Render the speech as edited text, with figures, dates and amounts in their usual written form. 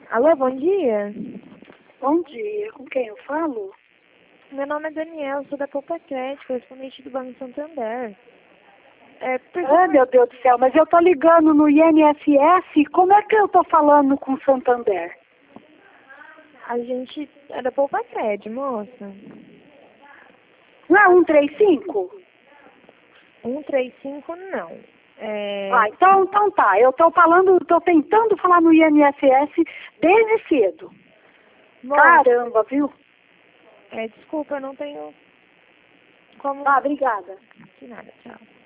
Alô, bom dia. Bom dia, com quem eu falo? Meu nome é Daniel, sou da Poupa Crédito, correspondente do Banco Santander. Ah, meu Deus do céu, mas eu tô ligando no INSS, como é que eu tô falando com o Santander? A gente é da Poupa Crédito, moça. Não é 135? 135 não. Então tá, eu tô tentando falar no INSS desde cedo. Moça, Caramba, viu? desculpa, eu não tenho como... Obrigada. De nada, tchau.